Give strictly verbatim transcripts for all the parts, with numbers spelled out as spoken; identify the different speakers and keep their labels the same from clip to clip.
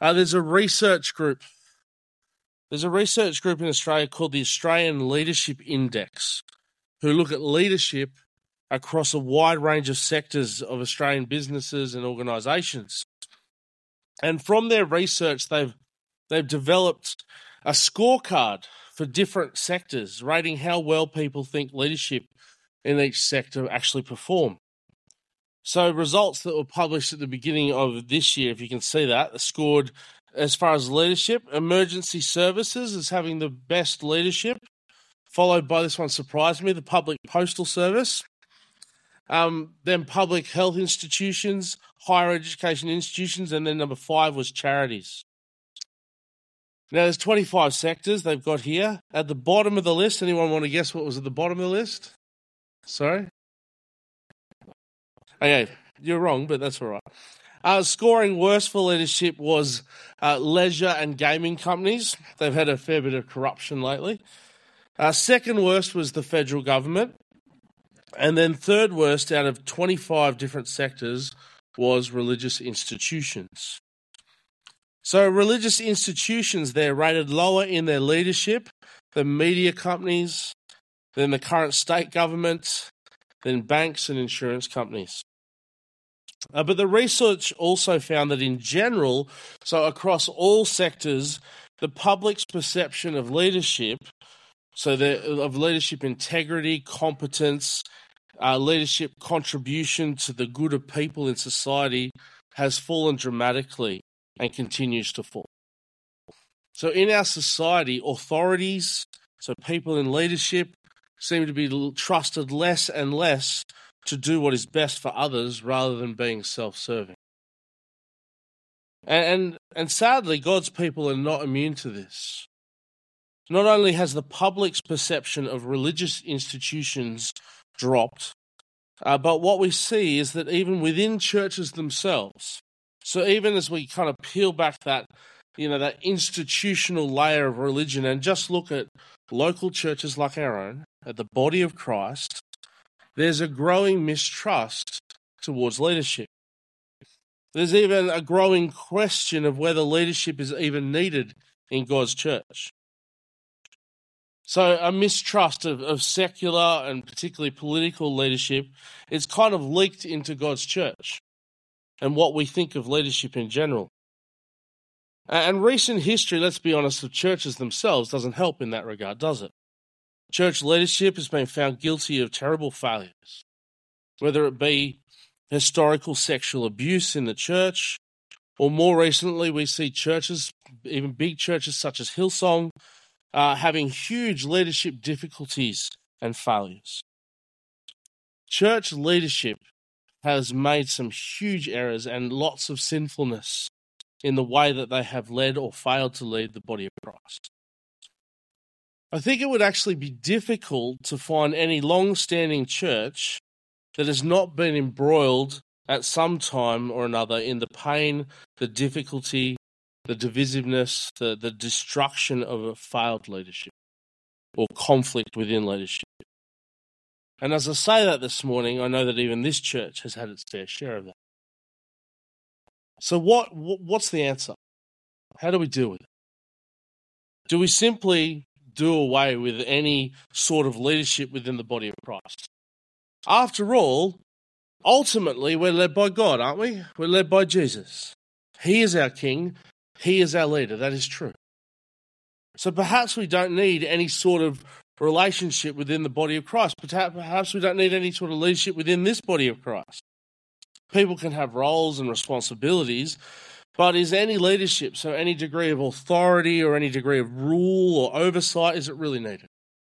Speaker 1: Uh, there's a research group. There's a research group in Australia called the Australian Leadership Index, who look at leadership across a wide range of sectors of Australian businesses and organisations. And from their research, they've they've developed a scorecard for different sectors, rating how well people think leadership in each sector actually perform. So results that were published at the beginning of this year, if you can see that, scored as far as leadership, emergency services is having the best leadership, followed by, this one surprised me, the public postal service. Um, then public health institutions, higher education institutions, and then number five was charities. Now, there's twenty-five sectors they've got here. At the bottom of the list, anyone want to guess what was at the bottom of the list? Sorry? Okay, you're wrong, but that's all right. Uh, scoring worst for leadership was uh, leisure and gaming companies. They've had a fair bit of corruption lately. Uh, second worst was the federal government. And then third worst out of twenty-five different sectors was religious institutions. So religious institutions, they're rated lower in their leadership than media companies, than the current state government, than banks and insurance companies. Uh, but the research also found that in general, so across all sectors, the public's perception of leadership, so the, of leadership integrity, competence, uh, leadership contribution to the good of people in society has fallen dramatically and continues to fall. So in our society, authorities, so people in leadership, seem to be trusted less and less to do what is best for others rather than being self-serving. And, and, and sadly, God's people are not immune to this. Not only has the public's perception of religious institutions dropped, uh, but what we see is that even within churches themselves, so even as we kind of peel back that, you know, that institutional layer of religion and just look at local churches like our own, at the body of Christ, there's a growing mistrust towards leadership. There's even a growing question of whether leadership is even needed in God's church. So a mistrust of, of secular and particularly political leadership is kind of leaked into God's church and what we think of leadership in general. And recent history, let's be honest, of churches themselves doesn't help in that regard, does it? Church leadership has been found guilty of terrible failures, whether it be historical sexual abuse in the church, or more recently we see churches, even big churches such as Hillsong, uh, having huge leadership difficulties and failures. Church leadership has made some huge errors and lots of sinfulness in the way that they have led or failed to lead the body of Christ. I think it would actually be difficult to find any long-standing church that has not been embroiled at some time or another in the pain, the difficulty, the divisiveness, the, the destruction of a failed leadership or conflict within leadership. And as I say that this morning, I know that even this church has had its fair share of that. So what what's the answer? How do we deal with it? Do we simply do away with any sort of leadership within the body of Christ? After all, ultimately, we're led by God, aren't we? We're led by Jesus. He is our King. He is our leader. That is true. So perhaps we don't need any sort of relationship within the body of Christ. Perhaps we don't need any sort of leadership within this body of Christ. People can have roles and responsibilities, but is any leadership, so any degree of authority or any degree of rule or oversight, is it really needed?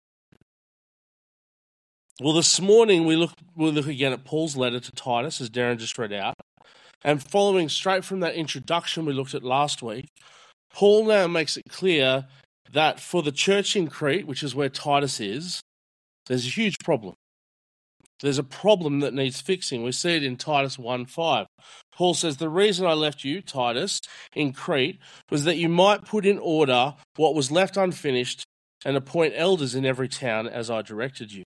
Speaker 1: Well, this morning we look, we'll look again at Paul's letter to Titus, as Darren just read out. And following straight from that introduction we looked at last week, Paul now makes it clear that for the church in Crete, which is where Titus is, there's a huge problem. There's a problem that needs fixing. We see it in Titus one five. Paul says, the reason I left you, Titus, in Crete was that you might put in order what was left unfinished and appoint elders in every town as I directed you.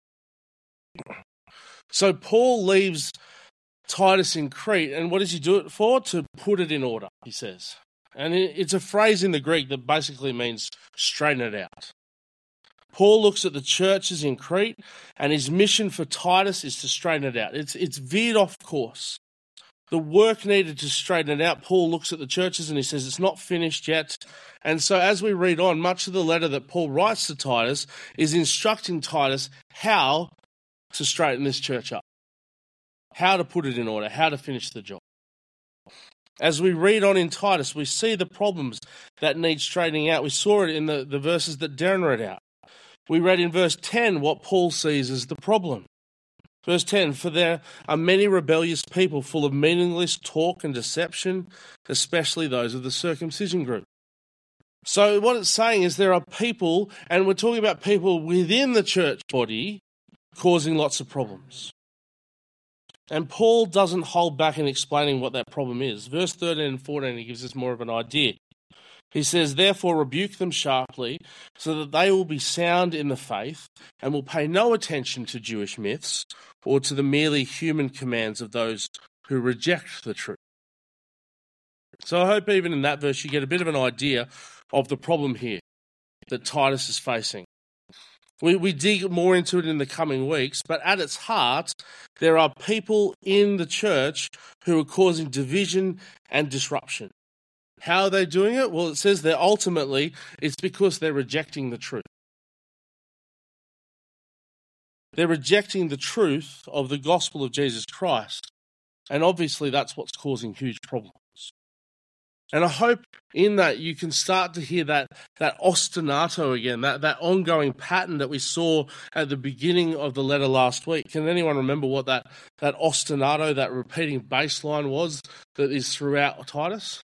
Speaker 1: So Paul leaves Titus in Crete, and what does he do it for? To put it in order, he says. And it's a phrase in the Greek that basically means straighten it out. Paul looks at the churches in Crete, and his mission for Titus is to straighten it out. It's, it's veered off course. The work needed to straighten it out. Paul looks at the churches and he says it's not finished yet. And so as we read on, much of the letter that Paul writes to Titus is instructing Titus how to straighten this church up, how to put it in order, how to finish the job. As we read on in Titus, we see the problems that need straightening out. We saw it in the, the verses that Darren read out. We read in verse ten what Paul sees as the problem. Verse ten, for there are many rebellious people full of meaningless talk and deception, especially those of the circumcision group. So what it's saying is there are people, and we're talking about people within the church body, causing lots of problems. And Paul doesn't hold back in explaining what that problem is. Verse thirteen and fourteen, he gives us more of an idea. He says, therefore rebuke them sharply, so that they will be sound in the faith and will pay no attention to Jewish myths or to the merely human commands of those who reject the truth. So I hope even in that verse you get a bit of an idea of the problem here that Titus is facing. We, we dig more into it in the coming weeks, but at its heart, there are people in the church who are causing division and disruption. How are they doing it? Well, it says that ultimately it's because they're rejecting the truth. They're rejecting the truth of the gospel of Jesus Christ. And obviously that's what's causing huge problems. And I hope in that you can start to hear that, that ostinato again, that, that ongoing pattern that we saw at the beginning of the letter last week. Can anyone remember what that, that ostinato, that repeating bass line was that is throughout Titus?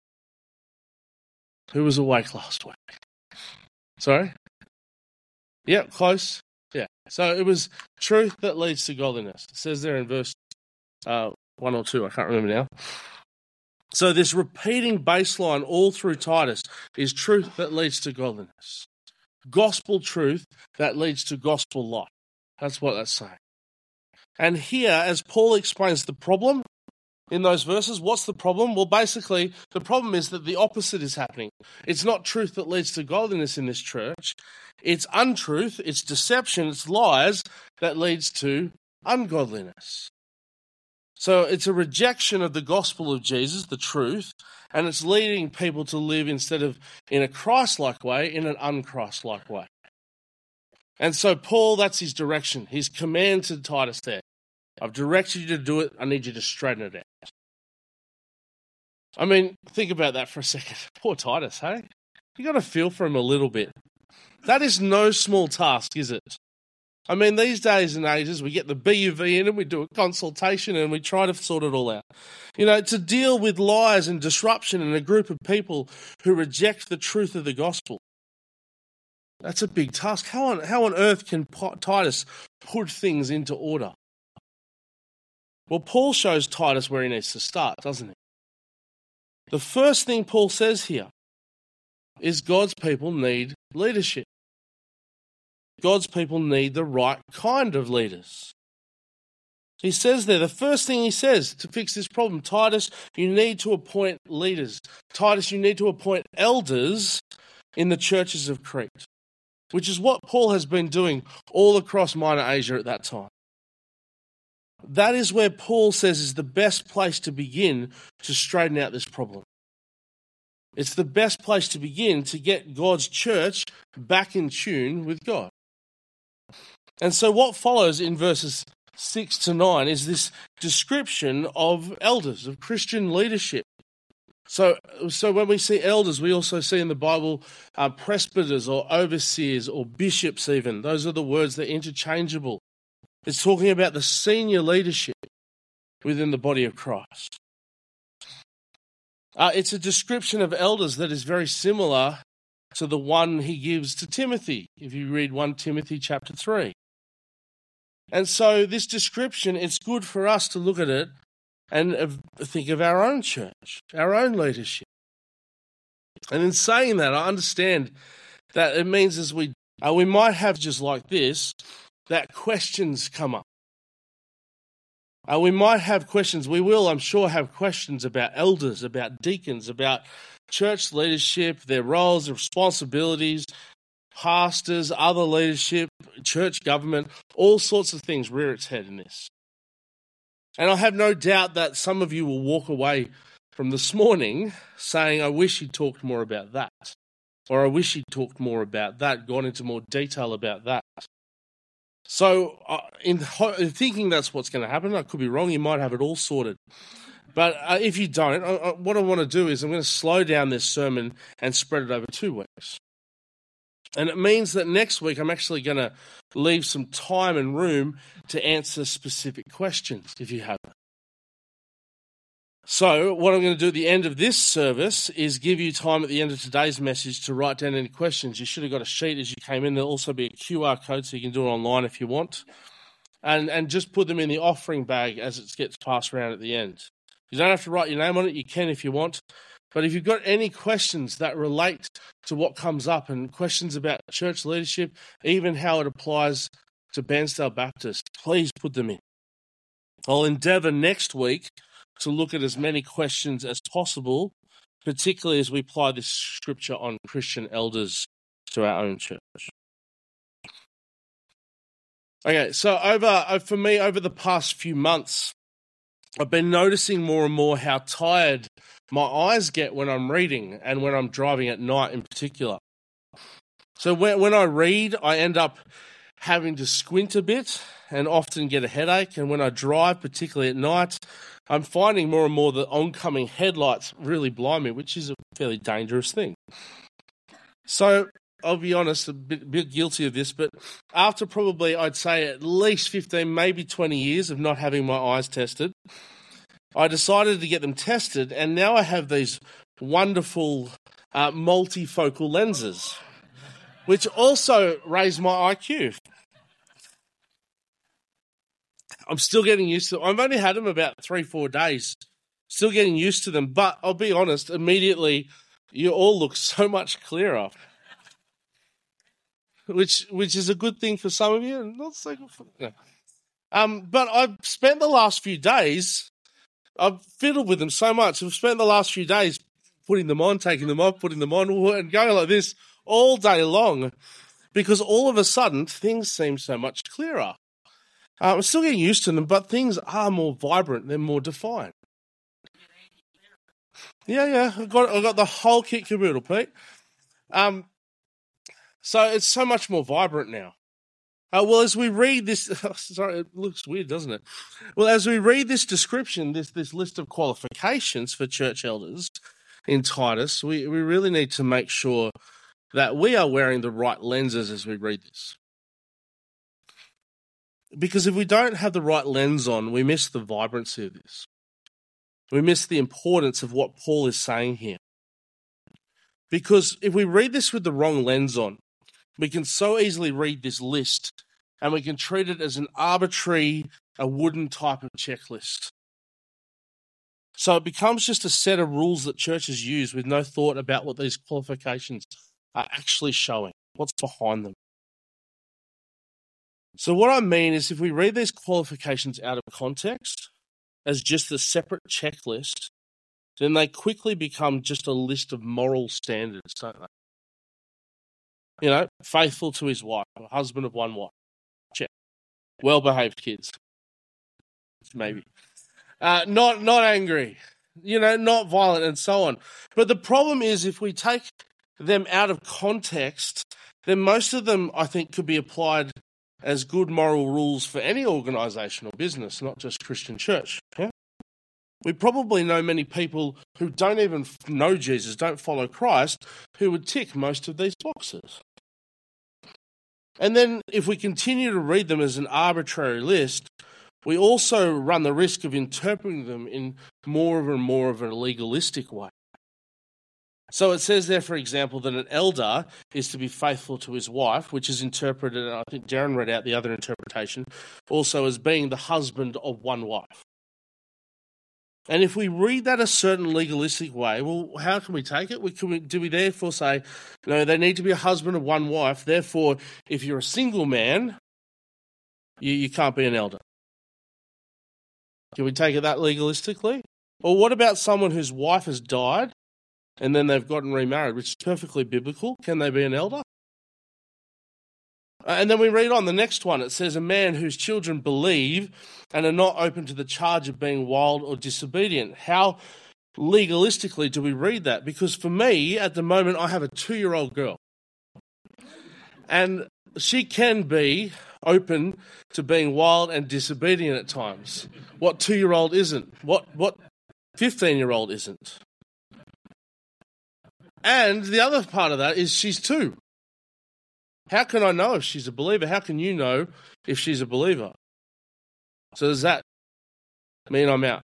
Speaker 1: Who was awake last week? Sorry? Yeah, close. Yeah. So it was truth that leads to godliness. It says there in verse uh, one or two, I can't remember now. So this repeating baseline all through Titus is truth that leads to godliness. Gospel truth that leads to gospel life. That's what that's saying. And here, as Paul explains the problem in those verses, what's the problem? Well, basically, the problem is that the opposite is happening. It's not truth that leads to godliness in this church. It's untruth, it's deception, it's lies that leads to ungodliness. So it's a rejection of the gospel of Jesus, the truth, and it's leading people to live instead of in a Christ-like way, in an un-Christ-like way. And so Paul, that's his direction, his command to Titus there. I've directed you to do it, I need you to straighten it out. I mean, think about that for a second. Poor Titus, hey? You got to feel for him a little bit. That is no small task, is it? I mean, these days and ages, we get the B U V in and we do a consultation and we try to sort it all out. You know, to deal with lies and disruption in a group of people who reject the truth of the gospel. That's a big task. How on, how on earth can Titus put things into order? Well, Paul shows Titus where he needs to start, doesn't he? The first thing Paul says here is God's people need leadership. God's people need the right kind of leaders. He says there, the first thing he says to fix this problem, Titus, you need to appoint leaders. Titus, you need to appoint elders in the churches of Crete, which is what Paul has been doing all across Minor Asia at that time. That is where Paul says is the best place to begin to straighten out this problem. It's the best place to begin to get God's church back in tune with God. And so what follows in verses six to nine is this description of elders, of Christian leadership. So, so when we see elders, we also see in the Bible uh, presbyters or overseers or bishops even. Those are the words that are interchangeable. It's talking about the senior leadership within the body of Christ. Uh, it's a description of elders that is very similar to the one he gives to Timothy, if you read First Timothy chapter three. And so this description, it's good for us to look at it and think of our own church, our own leadership. And in saying that, I understand that it means as we uh, we might have just like this, that questions come up. Uh, we might have questions. We will, I'm sure, have questions about elders, about deacons, about church leadership, their roles, their responsibilities, pastors, other leadership, church government, all sorts of things rear its head in this. And I have no doubt that some of you will walk away from this morning saying, I wish he'd talked more about that. Or I wish he'd talked more about that, gone into more detail about that. So uh, in, ho- in thinking that's what's going to happen, I could be wrong, you might have it all sorted. But uh, if you don't, uh, uh, what I want to do is I'm going to slow down this sermon and spread it over two weeks. And it means that next week I'm actually going to leave some time and room to answer specific questions if you have them. So what I'm going to do at the end of this service is give you time at the end of today's message to write down any questions. You should have got a sheet as you came in. There'll also be a Q R code so you can do it online if you want. And and just put them in the offering bag as it gets passed around at the end. You don't have to write your name on it. You can if you want. But if you've got any questions that relate to what comes up and questions about church leadership, even how it applies to Bairnsdale Baptist, please put them in. I'll endeavour next week to look at as many questions as possible, particularly as we apply this scripture on Christian elders to our own church. Okay, so over for me, over the past few months, I've been noticing more and more how tired my eyes get when I'm reading and when I'm driving at night in particular. So when, when I read, I end up having to squint a bit and often get a headache. And when I drive, particularly at night, I'm finding more and more that oncoming headlights really blind me, which is a fairly dangerous thing. So I'll be honest, a bit, bit guilty of this, but after probably, I'd say, at least fifteen, maybe twenty years of not having my eyes tested, I decided to get them tested, and now I have these wonderful uh, multifocal lenses, which also raise my I Q. I'm still getting used to them. I've only had them about three, four days. Still getting used to them. But I'll be honest, immediately, you all look so much clearer. Which which is a good thing for some of you, and not so good for no. Um, but I've spent the last few days, I've fiddled with them so much. I've spent the last few days putting them on, taking them off, putting them on, and going like this all day long. Because all of a sudden, things seem so much clearer. Uh, I'm still getting used to them, but things are more vibrant. They're more defined. Yeah, yeah. I've got, I've got the whole kit caboodle, Pete. Um, so it's so much more vibrant now. Uh, well, as we read this, sorry, it looks weird, doesn't it? Well, as we read this description, this this list of qualifications for church elders in Titus, we, we really need to make sure that we are wearing the right lenses as we read this. Because if we don't have the right lens on, we miss the vibrancy of this. We miss the importance of what Paul is saying here. Because if we read this with the wrong lens on, we can so easily read this list and we can treat it as an arbitrary, a wooden type of checklist. So it becomes just a set of rules that churches use with no thought about what these qualifications are actually showing, what's behind them. So what I mean is if we read these qualifications out of context as just a separate checklist, then they quickly become just a list of moral standards, don't they? You know, faithful to his wife, a husband of one wife. Check. Well-behaved kids. Maybe. Uh, not not angry. You know, not violent and so on. But the problem is if we take them out of context, then most of them, I think, could be applied as good moral rules for any organisation or business, not just Christian church. Yeah? We probably know many people who don't even know Jesus, don't follow Christ, who would tick most of these boxes. And then if we continue to read them as an arbitrary list, we also run the risk of interpreting them in more and more of a legalistic way. So it says there, for example, that an elder is to be faithful to his wife, which is interpreted, and I think Darren read out the other interpretation, also as being the husband of one wife. And if we read that a certain legalistic way, well, how can we take it? We, can we, do we therefore say, no, they need to be a husband of one wife, therefore, if you're a single man, you, you can't be an elder? Can we take it that legalistically? Or what about someone whose wife has died and then they've gotten remarried, which is perfectly biblical? Can they be an elder? And then we read on the next one. It says, a man whose children believe and are not open to the charge of being wild or disobedient. How legalistically do we read that? Because for me, at the moment, I have a two-year-old girl. And she can be open to being wild and disobedient at times. What two-year-old isn't? What what fifteen-year-old isn't? And the other part of that is she's two. How can I know if she's a believer? How can you know if she's a believer? So does that mean I'm out?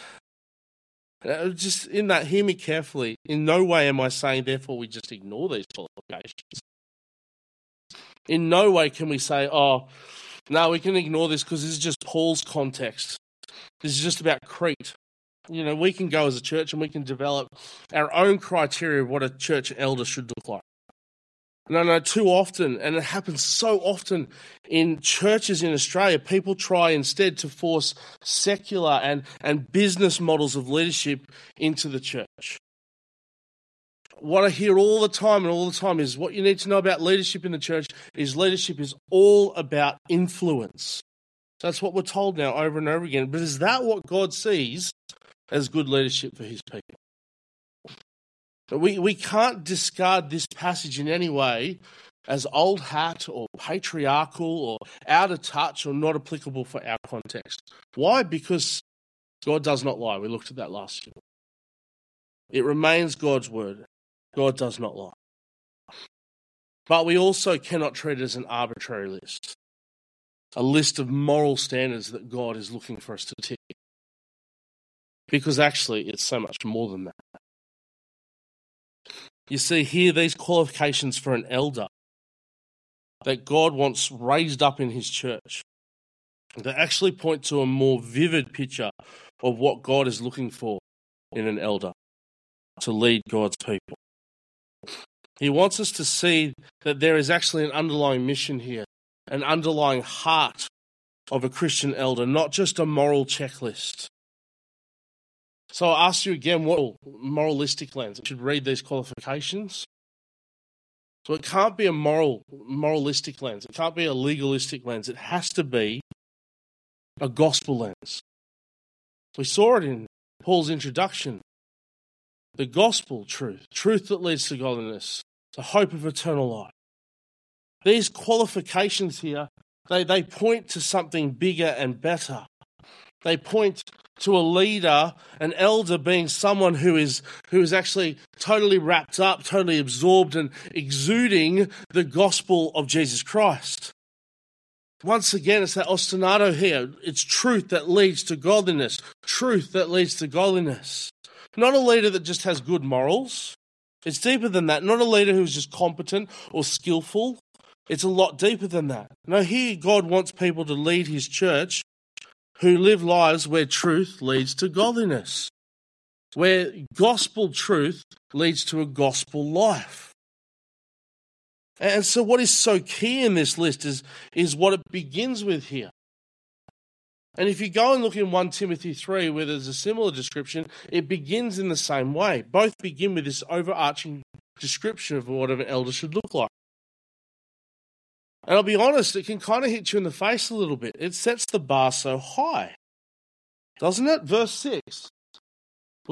Speaker 1: Just in that, hear me carefully. In no way am I saying, therefore, we just ignore these qualifications. In no way can we say, oh, no, we can ignore this because this is just Paul's context. This is just about Crete. You know, we can go as a church and we can develop our own criteria of what a church elder should look like. No, no, too often, and it happens so often in churches in Australia, people try instead to force secular and, and business models of leadership into the church. What I hear all the time and all the time is what you need to know about leadership in the church is leadership is all about influence. That's what we're told now over and over again. But is that what God sees as good leadership for his people? We we can't discard this passage in any way as old hat or patriarchal or out of touch or not applicable for our context. Why? Because God does not lie. We looked at that last year. It remains God's word. God does not lie. But we also cannot treat it as an arbitrary list, a list of moral standards that God is looking for us to tick. Because actually, it's so much more than that. You see here these qualifications for an elder that God wants raised up in his church. They actually point to a more vivid picture of what God is looking for in an elder to lead God's people. He wants us to see that there is actually an underlying mission here, an underlying heart of a Christian elder, not just a moral checklist. So I ask you again, what moralistic lens? We should read these qualifications. So it can't be a moral, moralistic lens. It can't be a legalistic lens. It has to be a gospel lens. We saw it in Paul's introduction. The gospel truth, truth that leads to godliness, the hope of eternal life. These qualifications here, they, they point to something bigger and better. They point to a leader, an elder being someone who is who is actually totally wrapped up, totally absorbed and exuding the gospel of Jesus Christ. Once again, it's that ostinato here. It's truth that leads to godliness. Truth that leads to godliness. Not a leader that just has good morals. It's deeper than that. Not a leader who's just competent or skillful. It's a lot deeper than that. No, here God wants people to lead his church who live lives where truth leads to godliness, where gospel truth leads to a gospel life. And so what is so key in this list is, is what it begins with here. And if you go and look in First Timothy three, where there's a similar description, it begins in the same way. Both begin with this overarching description of what an elder should look like. And I'll be honest, it can kind of hit you in the face a little bit. It sets the bar so high, doesn't it? Verse six. Whoop.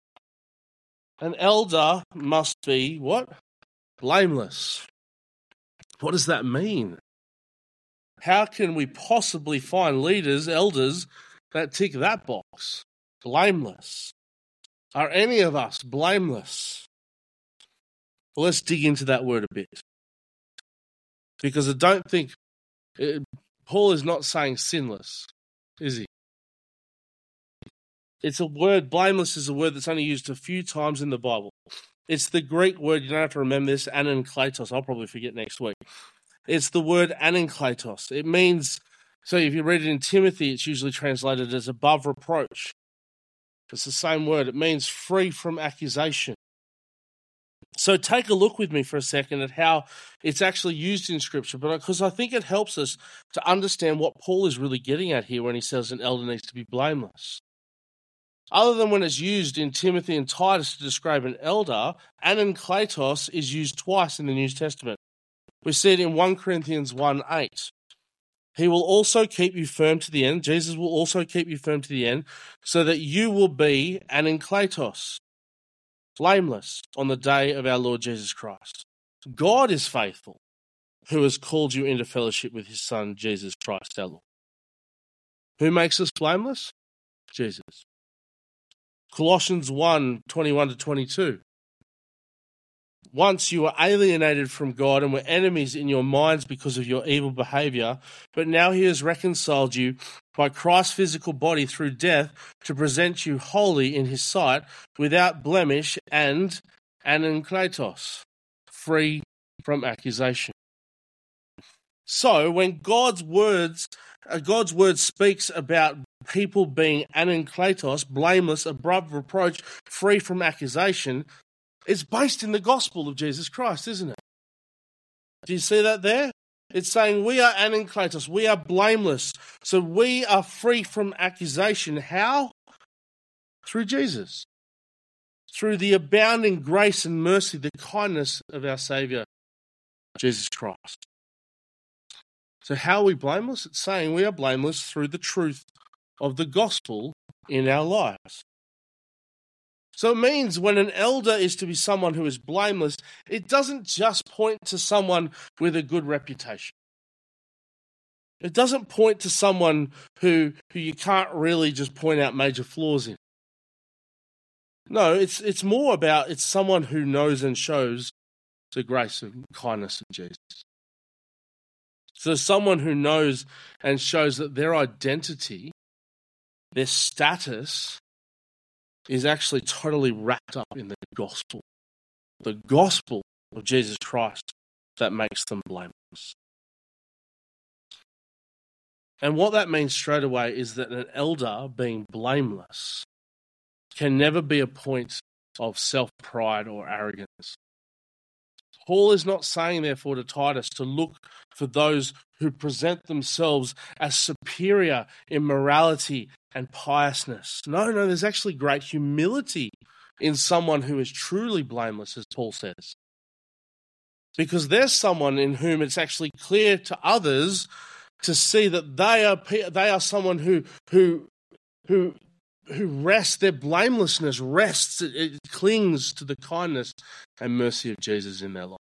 Speaker 1: An elder must be what? Blameless. What does that mean? How can we possibly find leaders, elders, that tick that box? Blameless. Are any of us blameless? Well, let's dig into that word a bit. Because I don't think, it, Paul is not saying sinless, is he? It's a word, blameless is a word that's only used a few times in the Bible. It's the Greek word, you don't have to remember this, anankletos. I'll probably forget next week. It's the word anankletos. It means, so if you read it in Timothy, it's usually translated as above reproach. It's the same word. It means free from accusation. So take a look with me for a second at how it's actually used in Scripture, but because I think it helps us to understand what Paul is really getting at here when he says an elder needs to be blameless. Other than when it's used in Timothy and Titus to describe an elder, anankletos is used twice in the New Testament. We see it in First Corinthians one eight. He will also keep you firm to the end. Jesus will also keep you firm to the end, so that you will be anankletos, blameless on the day of our Lord Jesus Christ. God is faithful, who has called you into fellowship with his Son, Jesus Christ our Lord. Who makes us blameless? Jesus. Colossians one twenty-one to twenty-two. Once you were alienated from God and were enemies in your minds because of your evil behavior, but now he has reconciled you by Christ's physical body through death to present you holy in his sight, without blemish and anankletos, free from accusation. So when God's words, uh, God's word speaks about people being anankletos, blameless, above reproach, free from accusation, it's based in the gospel of Jesus Christ, isn't it? Do you see that there? It's saying we are anankletos, we are blameless, so we are free from accusation. How? Through Jesus. Through the abounding grace and mercy, the kindness of our Saviour, Jesus Christ. So how are we blameless? It's saying we are blameless through the truth of the gospel in our lives. So it means when an elder is to be someone who is blameless, it doesn't just point to someone with a good reputation. It doesn't point to someone who, who you can't really just point out major flaws in. No, it's it's more about it's someone who knows and shows the grace and kindness of Jesus. So someone who knows and shows that their identity, their status, is actually totally wrapped up in the gospel. The gospel of Jesus Christ that makes them blameless. And what that means straight away is that an elder being blameless can never be a point of self-pride or arrogance. Paul is not saying, therefore, to Titus to look for those who present themselves as superior in morality and piousness. No, no, there's actually great humility in someone who is truly blameless, as Paul says. Because there's someone in whom it's actually clear to others to see that they are they are someone who who who who rests, their blamelessness rests, it, it clings to the kindness and mercy of Jesus in their life.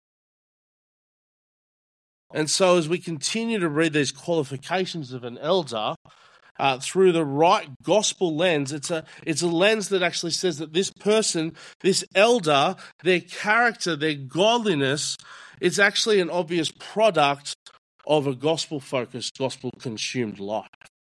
Speaker 1: And so as we continue to read these qualifications of an elder uh, through the right gospel lens, it's a it's a lens that actually says that this person, this elder, their character, their godliness, is actually an obvious product of a gospel-focused, gospel-consumed life.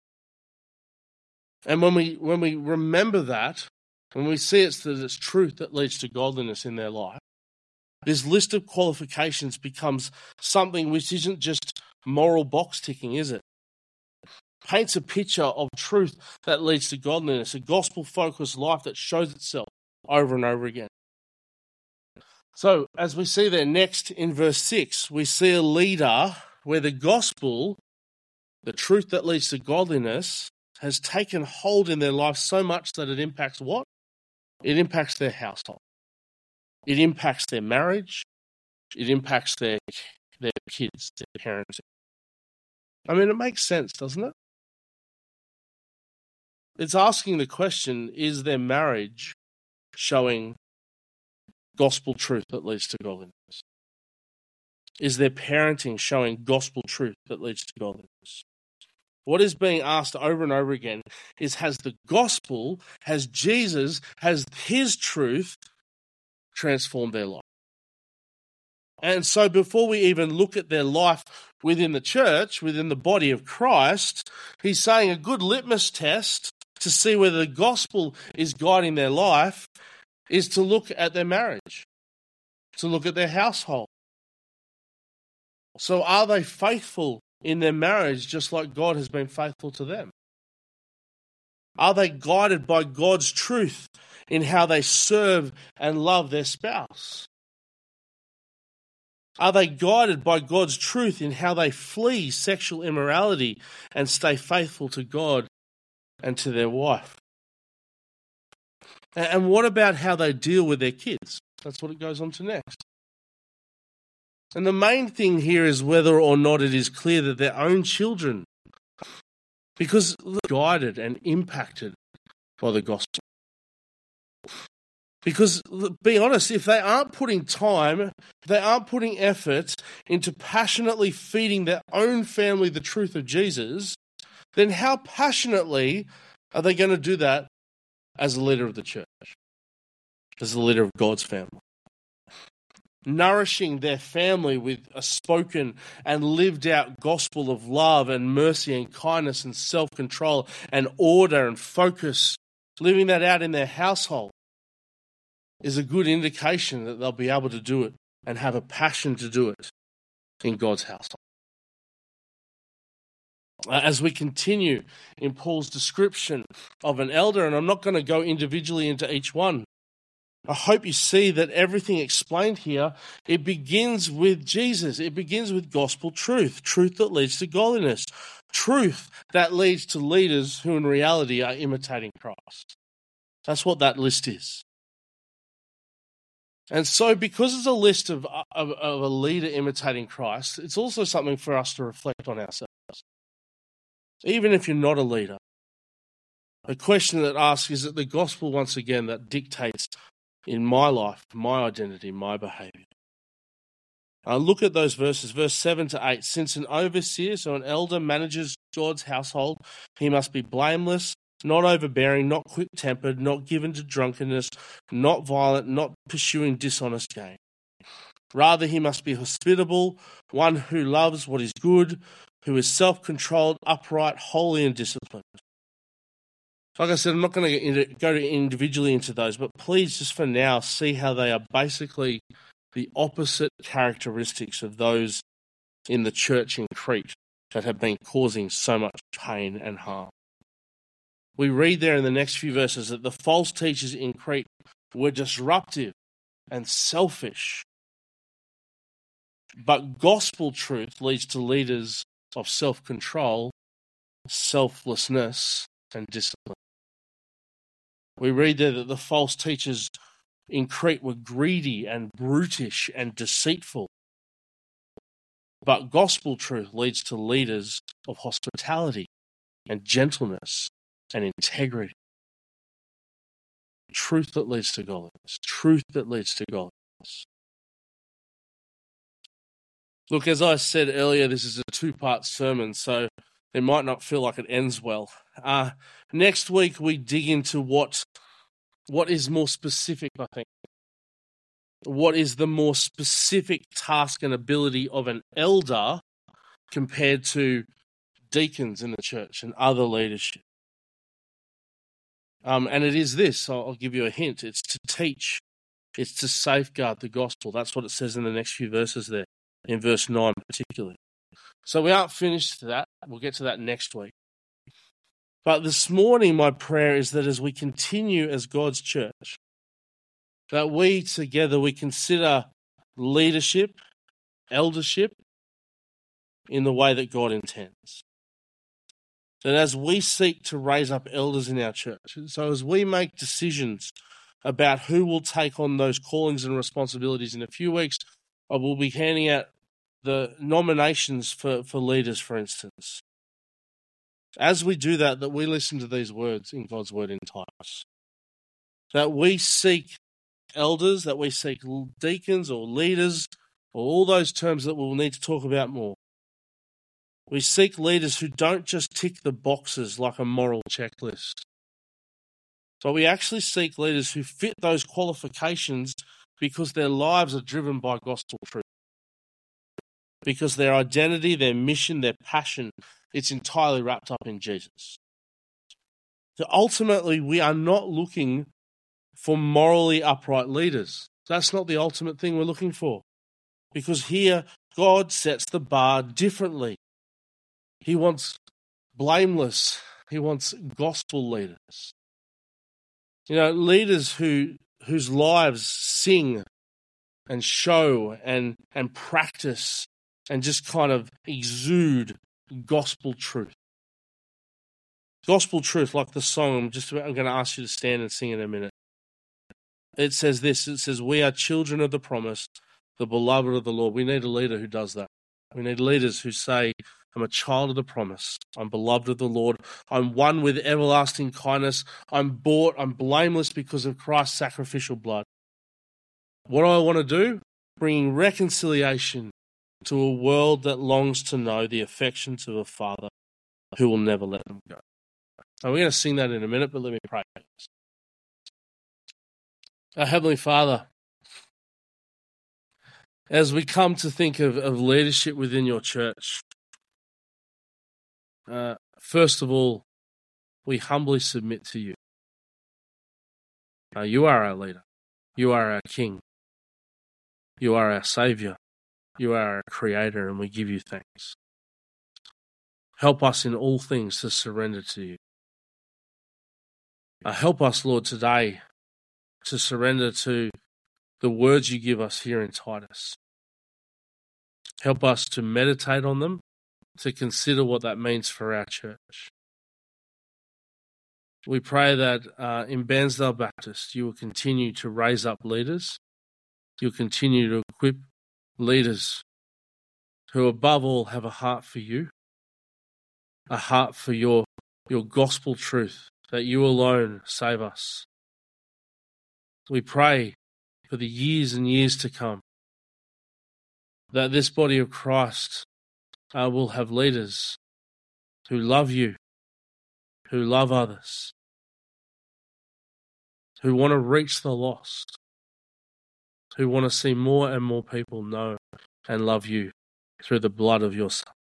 Speaker 1: And when we when we remember that, when we see it's that it's truth that leads to godliness in their life, this list of qualifications becomes something which isn't just moral box ticking, is it? Paints a picture of truth that leads to godliness, a gospel-focused life that shows itself over and over again. So, as we see there next in verse six, we see a leader where the gospel, the truth that leads to godliness, has taken hold in their life so much that it impacts what? It impacts their household. It impacts their marriage. It impacts their their kids, their parenting. I mean, it makes sense, doesn't it? It's asking the question, is their marriage showing gospel truth that leads to godliness? Is their parenting showing gospel truth that leads to godliness? What is being asked over and over again is, has the gospel, has Jesus, has his truth transformed their life? And so before we even look at their life within the church, within the body of Christ, he's saying a good litmus test to see whether the gospel is guiding their life is to look at their marriage, to look at their household. So are they faithful in their marriage just like God has been faithful to them? Are they guided by God's truth in how they serve and love their spouse? Are they guided by God's truth in how they flee sexual immorality and stay faithful to God and to their wife? And what about how they deal with their kids? That's what it goes on to next. And the main thing here is whether or not it is clear that their own children, because they're guided and impacted by the gospel. Because, be honest, if they aren't putting time, if they aren't putting effort into passionately feeding their own family the truth of Jesus, then how passionately are they going to do that as a leader of the church, as a leader of God's family? Nourishing their family with a spoken and lived out gospel of love and mercy and kindness and self-control and order and focus, living that out in their household, is a good indication that they'll be able to do it and have a passion to do it in God's household. As we continue in Paul's description of an elder, and I'm not going to go individually into each one, I hope you see that everything explained here, it begins with Jesus. It begins with gospel truth, truth that leads to godliness, truth that leads to leaders who in reality are imitating Christ. That's what that list is. And so because it's a list of, of, of a leader imitating Christ, it's also something for us to reflect on ourselves. Even if you're not a leader, a question that asks, is it the gospel once again that dictates in my life, my identity, my behavior? Uh, look at those verses, verse seven to eight. Since an overseer, so an elder, manages God's household, he must be blameless, not overbearing, not quick-tempered, not given to drunkenness, not violent, not pursuing dishonest gain. Rather, he must be hospitable, one who loves what is good, who is self-controlled, upright, holy, and disciplined. Like I said, I'm not going to go individually into those, but please just for now see how they are basically the opposite characteristics of those in the church in Crete that have been causing so much pain and harm. We read there in the next few verses that the false teachers in Crete were disruptive and selfish. But gospel truth leads to leaders of self-control, selflessness, and discipline. We read there that the false teachers in Crete were greedy and brutish and deceitful. But gospel truth leads to leaders of hospitality and gentleness and integrity. Truth that leads to godliness. Truth that leads to godliness. Look, as I said earlier, this is a two-part sermon, so it might not feel like it ends well. Uh, next week, we dig into what, what is more specific, I think. What is the more specific task and ability of an elder compared to deacons in the church and other leadership? Um, and it is this, I'll, I'll give you a hint, it's to teach, it's to safeguard the gospel. That's what it says in the next few verses there, in verse nine particularly. So we aren't finished to that, we'll get to that next week. But this morning my prayer is that as we continue as God's church, that we together, we consider leadership, eldership, in the way that God intends. That as we seek to raise up elders in our church, so as we make decisions about who will take on those callings and responsibilities in a few weeks, I will be handing out the nominations for, for leaders, for instance. As we do that, that we listen to these words in God's word in Titus. That we seek elders, that we seek deacons or leaders, or all those terms that we'll need to talk about more. We seek leaders who don't just tick the boxes like a moral checklist, but we actually seek leaders who fit those qualifications because their lives are driven by gospel truth. Because their identity, their mission, their passion, it's entirely wrapped up in Jesus. So ultimately, we are not looking for morally upright leaders. That's not the ultimate thing we're looking for. Because here, God sets the bar differently. He wants blameless. He wants gospel leaders. You know, leaders who whose lives sing and show and and practice and just kind of exude gospel truth. Gospel truth, like the song I'm just about, I'm going to ask you to stand and sing in a minute. It says this, it says, we are children of the promise, the beloved of the Lord. We need a leader who does that. We need leaders who say, I'm a child of the promise. I'm beloved of the Lord. I'm one with everlasting kindness. I'm bought. I'm blameless because of Christ's sacrificial blood. What do I want to do? Bringing reconciliation to a world that longs to know the affections of a Father who will never let them go. And we're going to sing that in a minute, but let me pray. Our Heavenly Father, as we come to think of, of leadership within your church, uh, first of all, we humbly submit to you. Uh, you are our leader. You are our King. You are our Saviour. You are our Creator, and we give you thanks. Help us in all things to surrender to you. Uh, help us, Lord, today to surrender to the words you give us here in Titus. Help us to meditate on them, to consider what that means for our church. We pray that uh, in Bairnsdale Baptist you will continue to raise up leaders. You'll continue to equip leaders who above all have a heart for you, a heart for your, your gospel truth, that you alone save us. We pray for the years and years to come that this body of Christ uh, will have leaders who love you, who love others, who want to reach the lost, who want to see more and more people know and love you through the blood of your Son.